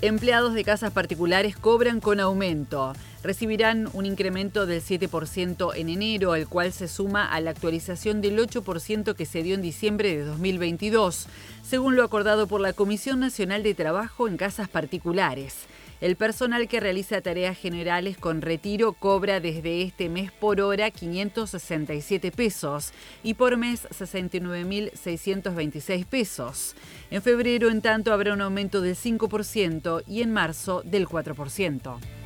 Empleados de casas particulares cobran con aumento. Recibirán un incremento del 7% en enero, al cual se suma a la actualización del 8% que se dio en diciembre de 2022, según lo acordado por la Comisión Nacional de Trabajo en Casas Particulares. El personal que realiza tareas generales con retiro cobra desde este mes por hora 567 pesos y por mes 69.626 pesos. En febrero, en tanto, habrá un aumento del 5% y en marzo del 4%.